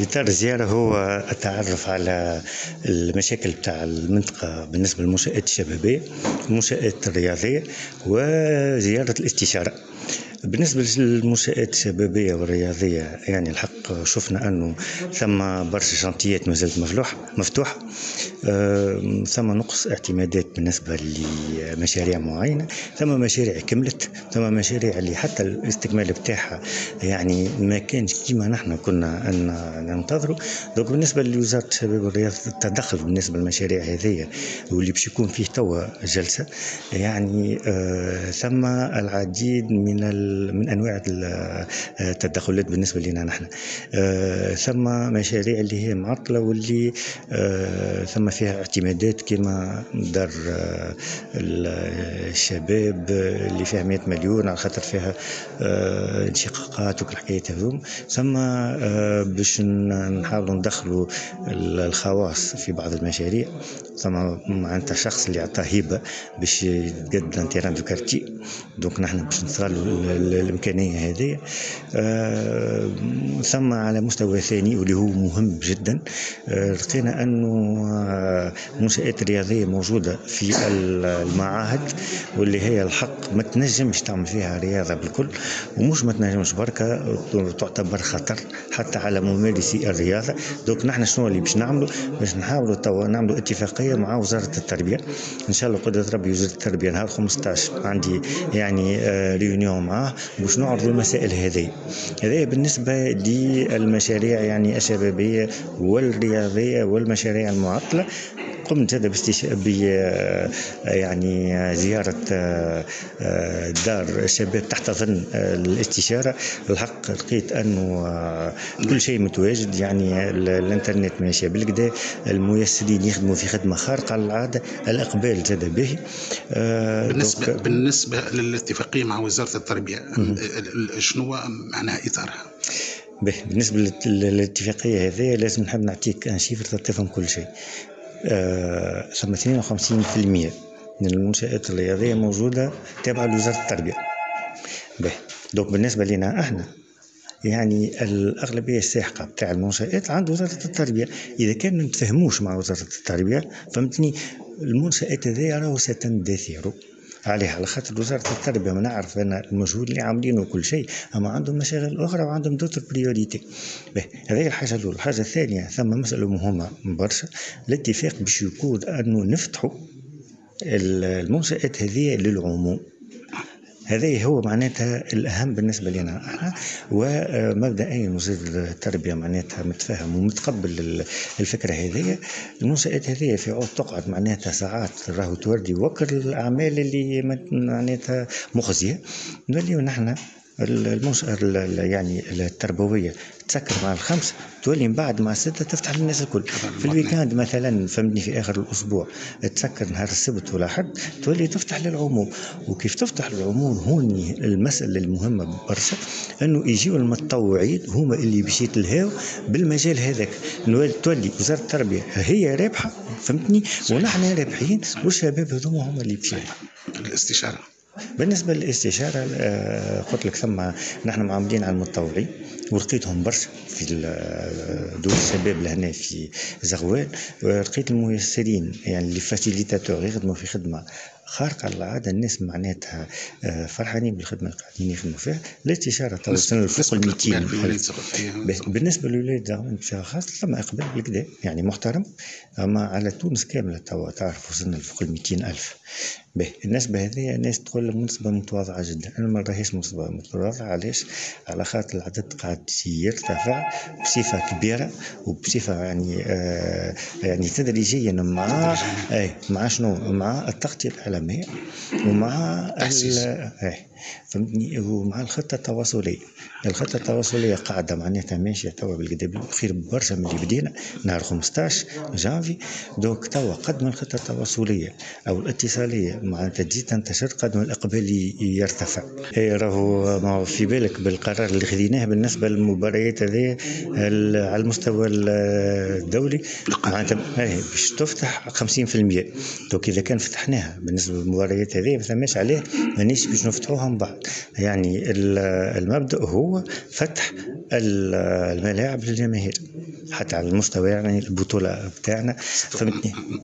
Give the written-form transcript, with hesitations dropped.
إطار الزيارة هو التعرف على المشاكل بتاع المنطقة بالنسبة للمنشآت الشبابية، المنشآت الرياضية، وزيارة الاستشارة. بالنسبة للمنشآت الشبابية والرياضية يعني الحق شفنا أنه ثم برشا شانتيات ما زالت مفتوحة. ثم نقص اعتمادات بالنسبة لمشاريع معينة، ثم مشاريع كملت، ثم مشاريع اللي حتى الاستكمال بتاعها يعني ما كانش كيما نحن كنا أن ننتظروا. دوك بالنسبة لوزارة الشباب والرياضة التدخل بالنسبة للمشاريع هذه واللي باش يكون فيه توا جلسة يعني ثم العديد من أنواع التدخلات بالنسبة لنا نحن. ثم مشاريع اللي هي معطلة واللي ثم فيها اعتمادات كما دار الشباب اللي فيها 100 مليون على خاطر فيها انشقاقات والحكايات هذوم. ثم باش نحاولوا ندخلوا الخواص في بعض المشاريع. ثم معناتها شخص اللي عطاه هبة باش يتقدم تيران دو كارتي، دونك نحن باش نصالوا الإمكانية هذه. ثم على مستوى ثاني واللي هو مهم جدا، لقينا أنه منشآت رياضية موجودة في المعاهد واللي هي الحق ما تنجمش تعمل فيها رياضة بالكل، ومش ما تنجمش بركة تعتبر خطر حتى على ممارسي الرياضة. دوك نحن شنو اللي باش نعملوا؟ باش نحاولوا توا نعملوا اتفاقية مع وزارة التربية إن شاء الله قدرة ربي. وزارة التربية نهار 15 عندي يعني ريونيون معاه باش نعرضوا المسائل هذه بالنسبة للمشاريع يعني الشبابية والرياضية والمشاريع المعطلة. قمت هذا يعني زيارة دار الشباب تحت ظن الاستشارة. الحق لقيت أنه كل شيء متواجد، يعني الانترنت ماشي بالكدا، الميسرين يخدموا في خدمة خارقة للعادة، الإقبال زاد به. بالنسبة للاتفاقية مع وزارة التربية شنو معناها إطارها؟ بالنسبة للاتفاقية هذه لازم نحب نعطيك أن شيفر تفهم كل شيء. ثم 52% من المنشآت الرياضية موجودة تابعة لوزارة التربية. دوك بالنسبة لنا احنا يعني الأغلبية الساحقة بتاع المنشآت عند وزارة التربية. إذا كان نتفهموش مع وزارة التربية فهمتني، المنشآت هذه راهو ستندثر عليها، على خاطر وزارة التربية ما نعرف أنا المجهود اللي عاملينه وكل شيء، أما عندهم مشاغل أخرى وعندهم دوتر بريوريتي. هذه الحاجة الأولى. الحاجة الثانية ثم مسألة مهمة برشا، الاتفاق باش يكون أنه نفتحوا المنشآت هذه للعموم. هذا هو معناتها الأهم بالنسبة لنا. ومبدئيا وزير التربية معناتها متفاهم ومتقبل الفكرة هذه. المنشآت هذه في عود تقعد معناتها ساعات راهو توردي وكر الأعمال اللي معناتها مخزية. نوليو نحن المنشأة يعني التربوية تسكر مع 5 تولي من بعد مع 6 تفتح للناس الكل. في الويكاند مثلا فهمتني في آخر الأسبوع تسكر نهار السبت ولا حد تولي تفتح للعموم. وكيف تفتح للعموم هوني المسألة المهمة برشا أنه يجيوا المتطوعين هما اللي باش يتلهاو بالمجال هذاك. تولي وزارة التربية هي رابحة فهمتني ونحن رابحين والشباب هذوما هما اللي بشيء. الاستشارة بالنسبة للاستشارة قلت لك ثم نحن معاملين على المتطوعين ولقيتهم برشا في دور الشباب لهنا في زغوال. ولقيت الميسرين يعني اللي فاسيليتاتور يخدموا في خدمة خارقة للعادة. الناس معناتها فرحانين بالخدمة اللي قاعدين يخدموا فيها. الاستشارة توصلنا لفوق 200. بالنسبة للولاد زغوال خاصة ثم إقبال بالكدا يعني محترم، أما على تونس كاملة توا تعرف وصلنا لفوق 200,000. النسبة هذه الناس تقول نسبة متواضعة جدا. أنا ما راهيش نسبة متواضعة. علاش؟ على خاطر العدد قاعد يرتفع بصفة كبيرة وبصفة يعني تدريجيا مع شنو؟ مع التغطية الإعلامية ومع فهمتني ومع الخطة التواصلية. الخطة التواصلية قاعدة معناتها ماشية توا بالقدام بخير برشا من اللي بدينا نهار 15 جانفي. دوك توا قد ما الخطة التواصلية أو الاتصالية معناتها تزيد تنتشر قد ما الإقبال يرتفع. راهو في بالك بالقرار اللي خذيناه بالنسبة للمباريات هذه على المستوى الدولي معناتها باش تفتح 50%. دوك إذا كان فتحناها بالنسبة للمباريات هذه ما ثماش عليه مانيش باش نفتحوها من بعد. يعني المبدأ هو فتح الملاعب للجماهير. حتى على المستوى يعني البطولة بتاعنا، فهمتني.